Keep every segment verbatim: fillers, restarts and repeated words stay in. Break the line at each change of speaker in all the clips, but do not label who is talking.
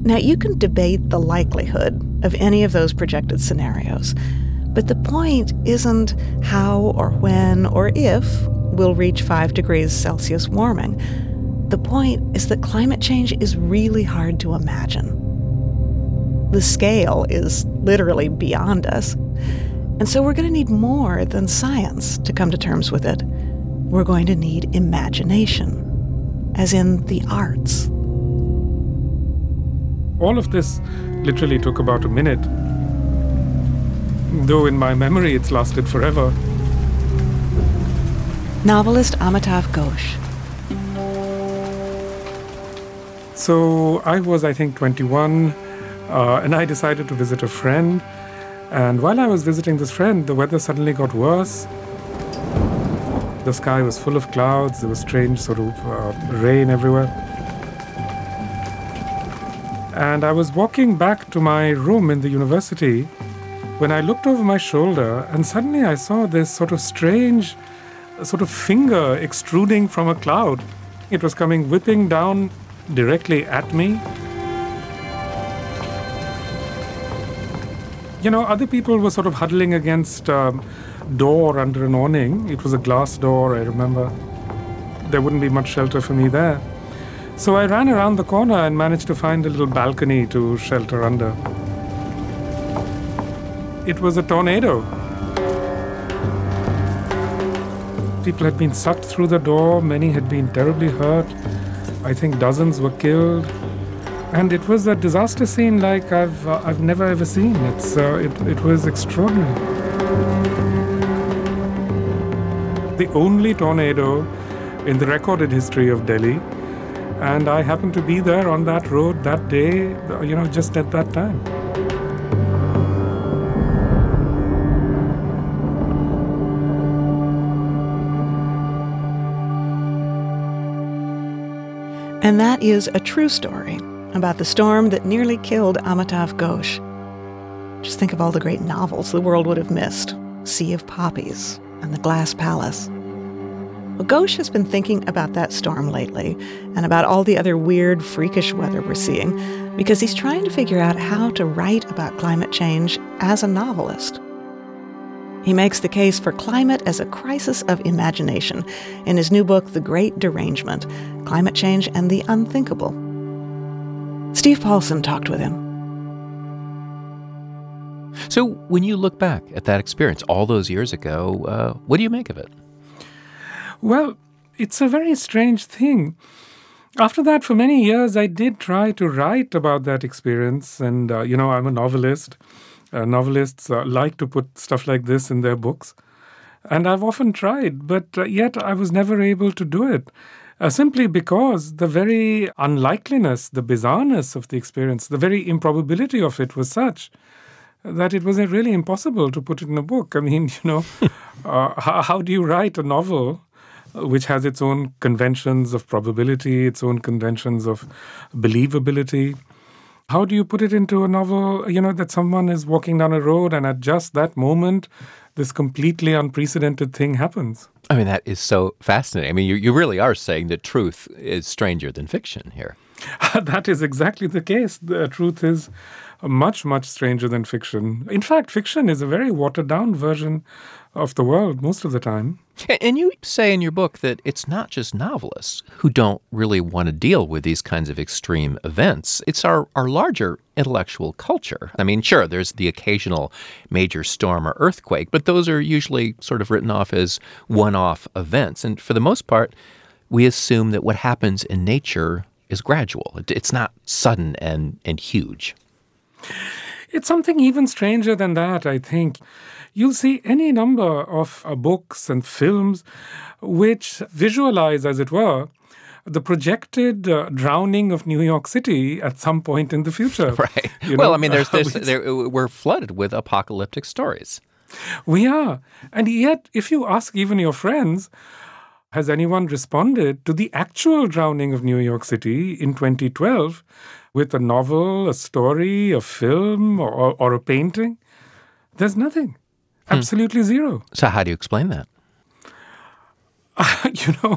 Now, you can debate the likelihood of any of those projected scenarios, but the point isn't how or when or if we'll reach five degrees Celsius warming. The point is that climate change is really hard to imagine. The scale is literally beyond us, and so we're going to need more than science to come to terms with it. We're going to need imagination, as in the arts.
All of this literally took about a minute, though in my memory it's lasted forever.
Novelist Amitav Ghosh.
So I was, I think, twenty-one, uh, and I decided to visit a friend. And while I was visiting this friend, the weather suddenly got worse. The sky was full of clouds. There was strange sort of uh, rain everywhere. And I was walking back to my room in the university when I looked over my shoulder, and suddenly I saw this sort of strange sort of finger extruding from a cloud. It was coming whipping down directly at me. You know, other people were sort of huddling against a um, door under an awning. It was a glass door, I remember. There wouldn't be much shelter for me there. So I ran around the corner and managed to find a little balcony to shelter under. It was a tornado. People had been sucked through the door. Many had been terribly hurt. I think dozens were killed. And it was a disaster scene like I've uh, I've never ever seen. It's uh, it it was extraordinary. The only tornado in the recorded history of Delhi. And I happened to be there on that road that day, you know, just at that time.
And that is a true story about the storm that nearly killed Amitav Ghosh. Just think of all the great novels the world would have missed. Sea of Poppies and The Glass Palace. Well, Ghosh has been thinking about that storm lately and about all the other weird, freakish weather we're seeing because he's trying to figure out how to write about climate change as a novelist. He makes the case for climate as a crisis of imagination in his new book, The Great Derangement, Climate Change and the Unthinkable. Steve Paulson talked with him.
So when you look back at that experience all those years ago, uh, what do you make of it?
Well, it's a very strange thing. After that, for many years, I did try to write about that experience. And, uh, you know, I'm a novelist. Uh, novelists uh, like to put stuff like this in their books. And I've often tried, but uh, yet I was never able to do it. Uh, simply because the very unlikeliness, the bizarreness of the experience, the very improbability of it was such that it was really impossible to put it in a book. I mean, you know, uh, how, how do you write a novel which has its own conventions of probability, its own conventions of believability? How do you put it into a novel, you know, that someone is walking down a road and at just that moment, this completely unprecedented thing happens?
I mean, that is so fascinating. I mean, you, you really are saying that truth is stranger than fiction here.
That is exactly the case. The truth is much, much stranger than fiction. In fact, fiction is a very watered-down version of the world most of the time.
And you say in your book that it's not just novelists who don't really want to deal with these kinds of extreme events. It's our, our larger intellectual culture. I mean, sure, there's the occasional major storm or earthquake, but those are usually sort of written off as one-off events. And for the most part, we assume that what happens in nature is gradual. It's not sudden and, and huge.
It's something even stranger than that, I think. You'll see any number of uh, books and films which visualize, as it were, the projected uh, drowning of New York City at some point in the future.
Right.
You
well,
know,
I mean, there's this,
uh,
there, we're flooded with apocalyptic stories.
We are. And yet, if you ask even your friends, has anyone responded to the actual drowning of New York City in twenty twelve with a novel, a story, a film, or, or a painting? There's nothing. Absolutely hmm. zero.
So how do you explain that?
You know,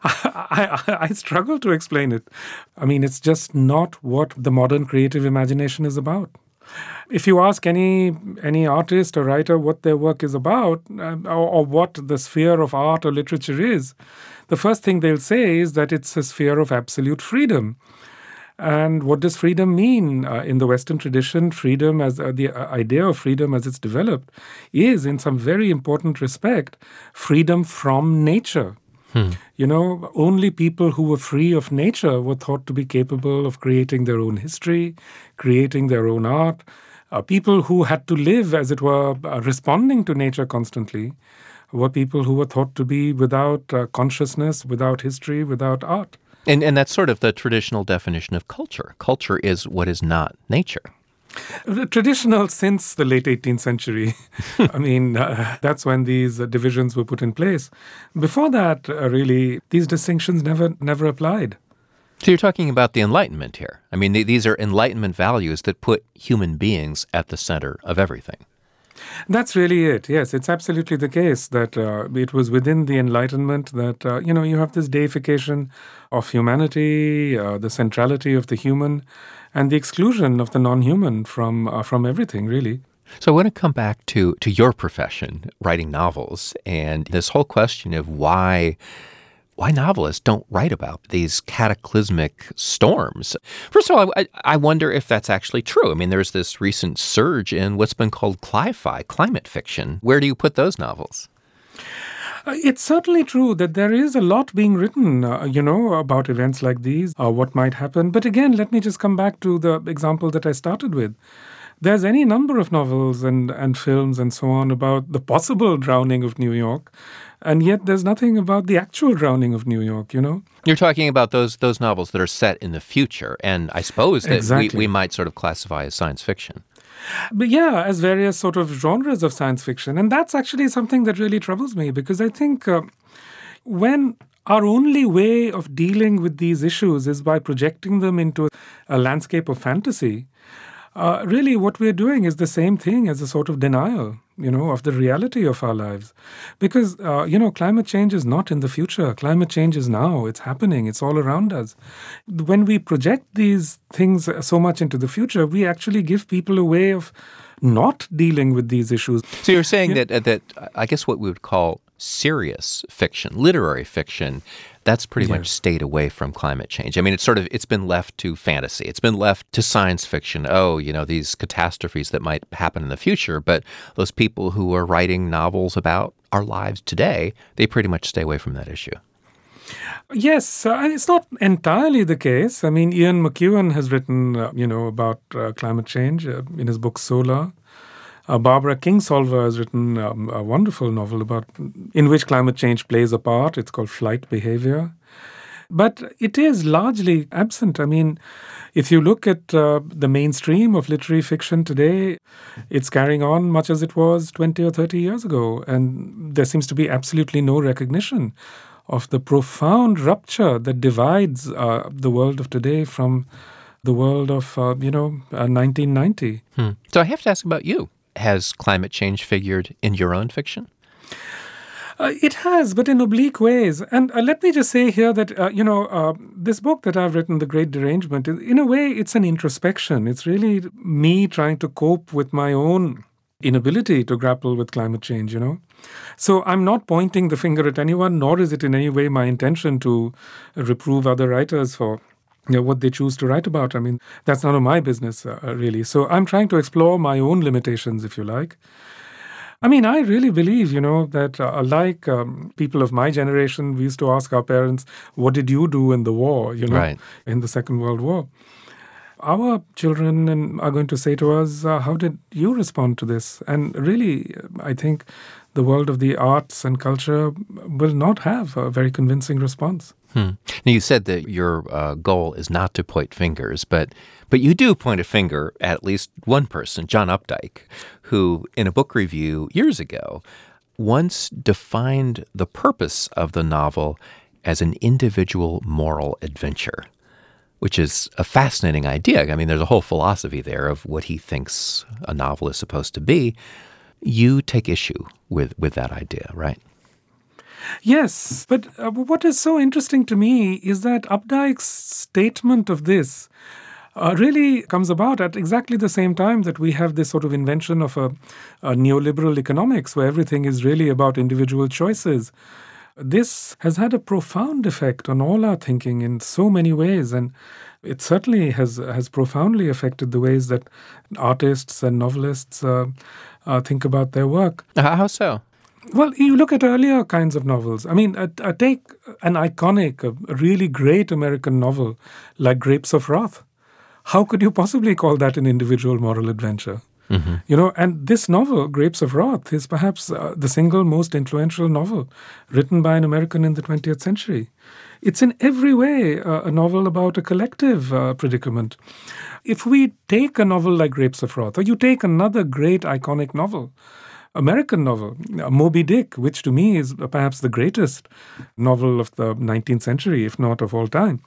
I, I, I struggle to explain it. I mean, it's just not what the modern creative imagination is about. If you ask any any artist or writer what their work is about, uh, or, or what the sphere of art or literature is, the first thing they'll say is that it's a sphere of absolute freedom. And what does freedom mean? Uh, in the Western tradition, freedom, as uh, the uh, idea of freedom as it's developed, is in some very important respect, freedom from nature. Hmm. You know, only people who were free of nature were thought to be capable of creating their own history, creating their own art. Uh, people who had to live, as it were, uh, responding to nature constantly, were people who were thought to be without uh, consciousness, without history, without art.
And and that's sort of the traditional definition of culture. Culture is what is not nature.
Traditional since the late eighteenth century. I mean, uh, that's when these uh, divisions were put in place. Before that, uh, really, these distinctions never never applied.
So you're talking about the Enlightenment here. I mean, th- these are Enlightenment values that put human beings at the center of everything.
That's really it. Yes, it's absolutely the case that uh, it was within the Enlightenment that, uh, you know, you have this deification of humanity, uh, the centrality of the human, and the exclusion of the non-human from uh, from everything, really.
So I want to come back to, to your profession, writing novels, and this whole question of why... Why novelists don't write about these cataclysmic storms? First of all, I, I wonder if that's actually true. I mean, there's this recent surge in what's been called cli-fi, climate fiction. Where do you put those novels?
Uh, it's certainly true that there is a lot being written, uh, you know, about events like these, uh, what might happen. But again, let me just come back to the example that I started with. There's any number of novels and, and films and so on about the possible drowning of New York, and yet there's nothing about the actual drowning of New York, you know?
You're talking about those those novels that are set in the future, and I suppose that
exactly.
we, we might sort of classify as science fiction.
But yeah, as various sort of genres of science fiction. And that's actually something that really troubles me, because I think uh, when our only way of dealing with these issues is by projecting them into a landscape of fantasy, Uh, really, what we're doing is the same thing as a sort of denial, you know, of the reality of our lives. Because, uh, you know, climate change is not in the future. Climate change is now. It's happening. It's all around us. When we project these things so much into the future, we actually give people a way of not dealing with these issues.
So you're saying
yeah.
that, that I guess what we would call serious fiction, literary fiction, that's pretty
yeah.
much stayed away from climate change. I mean, it's sort of, it's been left to fantasy. It's been left to science fiction. Oh, you know, these catastrophes that might happen in the future. But those people who are writing novels about our lives today, they pretty much stay away from that issue.
Yes, uh, it's not entirely the case. I mean, Ian McEwan has written, uh, you know, about uh, climate change uh, in his book Solar. Uh, Barbara Kingsolver has written um, a wonderful novel about in which climate change plays a part. It's called Flight Behavior. But it is largely absent. I mean, if you look at uh, the mainstream of literary fiction today, it's carrying on much as it was twenty or thirty years ago. And there seems to be absolutely no recognition of the profound rupture that divides uh, the world of today from the world of, uh, you know, uh, nineteen ninety.
Hmm. So I have to ask about you. Has climate change figured in your own fiction?
Uh, it has, but in oblique ways. And uh, let me just say here that, uh, you know, uh, this book that I've written, The Great Derangement, in a way, it's an introspection. It's really me trying to cope with my own inability to grapple with climate change, you know. So I'm not pointing the finger at anyone, nor is it in any way my intention to reprove other writers for you know, what they choose to write about. I mean, that's none of my business, uh, really. So I'm trying to explore my own limitations, if you like. I mean, I really believe, you know, that uh, like um, people of my generation, we used to ask our parents, what did you do in the war, you know,
right.
in the Second World War? Our children are going to say to us, uh, how did you respond to this? And really, I think the world of the arts and culture will not have a very convincing response.
Hmm. Now, you said that your uh, goal is not to point fingers, but but you do point a finger at at least one person, John Updike, who, in a book review years ago, once defined the purpose of the novel as an individual moral adventure, which is a fascinating idea. I mean, there's a whole philosophy there of what he thinks a novel is supposed to be. You take issue with, with that idea, right?
Yes, but uh, what is so interesting to me is that Updike's statement of this uh, really comes about at exactly the same time that we have this sort of invention of a, a neoliberal economics where everything is really about individual choices. This has had a profound effect on all our thinking in so many ways, and it certainly has has profoundly affected the ways that artists and novelists uh, uh, think about their work.
How so?
Well, you look at earlier kinds of novels. I mean, uh, uh, take an iconic, a, a really great American novel like Grapes of Wrath. How could you possibly call that an individual moral adventure? Mm-hmm. You know, and this novel, Grapes of Wrath, is perhaps uh, the single most influential novel written by an American in the twentieth century. It's in every way uh, a novel about a collective uh, predicament. If we take a novel like Grapes of Wrath, or you take another great iconic novel, American novel, uh, Moby Dick, which to me is perhaps the greatest novel of the nineteenth century, if not of all time.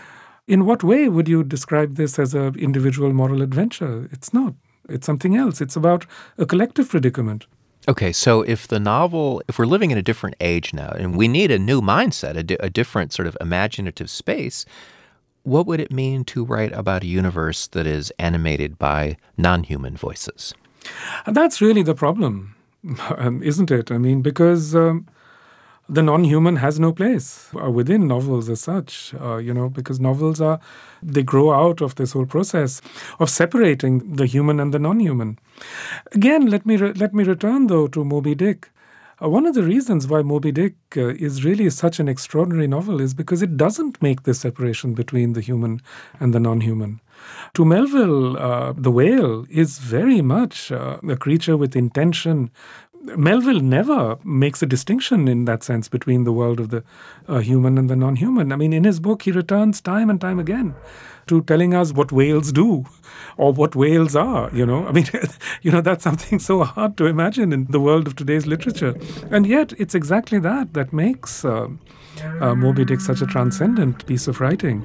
In what way would you describe this as an individual moral adventure? It's not. It's something else. It's about a collective predicament.
Okay, so if the novel, if we're living in a different age now, and we need a new mindset, a, di- a different sort of imaginative space, what would it mean to write about a universe that is animated by non-human voices?
And that's really the problem, um, isn't it? I mean, because um, the non-human has no place uh, within novels as such, uh, you know, because novels are, they grow out of this whole process of separating the human and the non-human. Again, let me re- let me return, though, to Moby Dick. Uh, one of the reasons why Moby Dick uh, is really such an extraordinary novel is because it doesn't make this separation between the human and the non-human. To Melville, uh, the whale is very much uh, a creature with intention. Melville never makes a distinction in that sense between the world of the uh, human and the non-human. I mean, in his book, he returns time and time again to telling us what whales do or what whales are, you know. I mean, you know, that's something so hard to imagine in the world of today's literature. And yet, it's exactly that that makes uh, uh, Moby Dick such a transcendent piece of writing.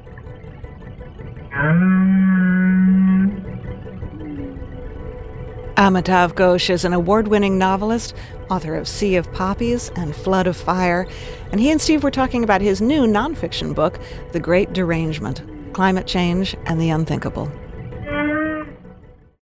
Amitav Ghosh is an award-winning novelist, author of Sea of Poppies and Flood of Fire, and he and Steve were talking about his new nonfiction book, The Great Derangement: Climate Change and the Unthinkable.